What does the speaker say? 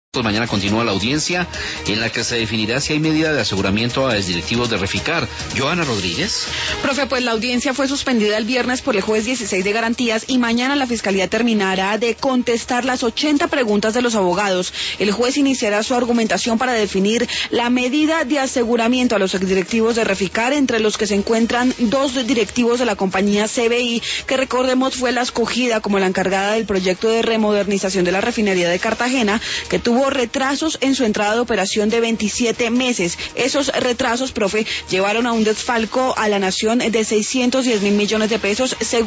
Mañana continúa la audiencia en la que se definirá si hay medida de aseguramiento a exdirectivos de Reficar. Joana Rodríguez. Profe, pues la audiencia fue suspendida el viernes por el juez 16 de garantías y mañana la Fiscalía terminará de contestar las 80 preguntas de los abogados. El juez iniciará su argumentación para definir la medida de aseguramiento a los exdirectivos de Reficar, entre los que se encuentran dos directivos de la compañía CBI, que recordemos fue la escogida como la encargada del proyecto de remodernización de la refinería de Cartagena, que tuvo retrasos en su entrada de operación de 27 meses. Esos retrasos, profe, llevaron a un desfalco a la nación de 610.000 millones de pesos, según